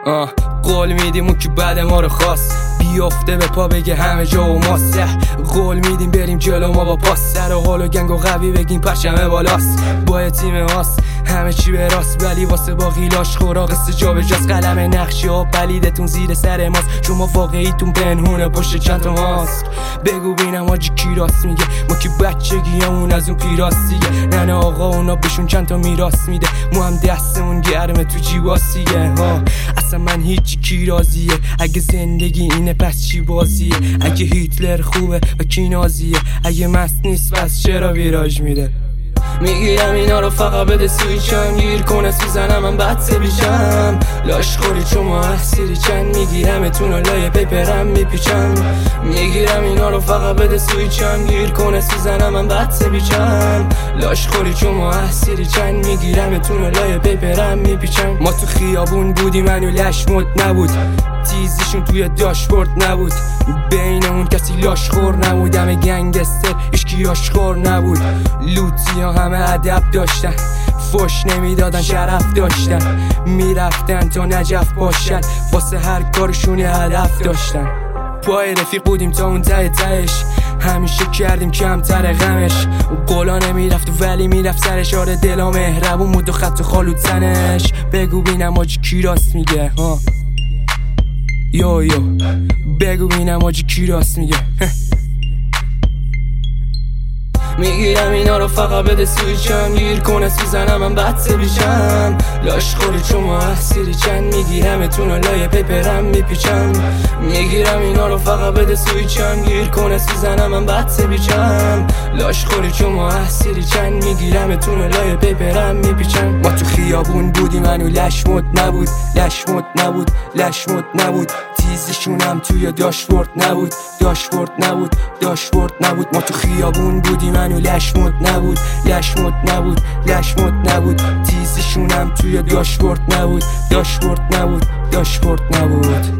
قول میدیم اون که بعد ما رو خواست بیافته به پا بگه همه جا و ماسه. قول میدیم بریم جلو ما با پاس، سر و حال و گنگ و قوی بگیم پرچمه بالاست. با تیم هاست همه چی به راست، ولی واسه باقیلاش خورا قصه جا به جاست. قلم نقشی ها پلیدتون زیر سر ماست، شما واقعیتون پنهونه پشت چند تا ماسک. بگو بینم آجی کی راست میگه، ما که بچگیامون از اون پیراست دیگه. نه آقا اونا بهشون چند تا میراث میده، ما هم دستمون گرمه تو جیباسیه. اصلا من هیچی کی راضیه، اگه زندگی اینه پس چی بازیه؟ اگه هیتلر خوبه و کی نازیه؟ اگه مست نیست پس چرا ویراژ میده؟ میگیرم اینا رو فقط بده سویچم، گیر کنه سوزنم من بد بیشم. لاش خوری چون ما احسیری چند، میگیرم اتون و لایه پیپرم میپیچم. میگیرم اینا رو فقط بده سویچم، گیر کنه سوزنم من بد بیشم. لاش خوری چون ما احسیری چند، میگیرم اتون و لایه پیپرم میپیچم. ما تو خیابون بودیم منو لشمت نبود، تیزیشون توی داشبورد نبود. بینمون کسی لاش خور نبود، همه گنگستر اشکی آشخور نبود. لوتی ها همه ادب داشتن، فش نمیدادن شرف داشتن. میرفتن تا نجف باشن، واسه هر کارشون هدف داشتن. پای رفیق بودیم تا اون ته تهش، همیشه کردیم کمتر غمش. قولا نمیرفت ولی میرفت سرش، آره دلا مهربون بود و خط و خالو تنش. بگو بینم آجی کی راست میگه، یو بگو بینم آجی کی راست میگه. میگیرم اینا رو فقط بده سویچم، گیر کنه سوزنم من بد بیشم. لاش خوری چون ما احسیری چند، میگیرم اتون و لایه پیپرم میپیچم. میگیرم اینا رو فقط بده سویچم، گیر کنه سوزنم من بد بیشم. لاش خوری چون ما احسیری چند، میگیرم اتون و لایه پیپرم میپیچم. ما تو خیابون بودیم منو لشمت نبود، لشمت نبود، لشمت نبود. تیزشونم توی داشبورد نبود، داشبورد نبود، داشبورد نبود. ما تو خیابون بودیم منو لشمت نبود، لشمت نبود، لشمت نبود. تیزشونم توی داشبورد نبود، داشبورد نبود، داشبورد نبود.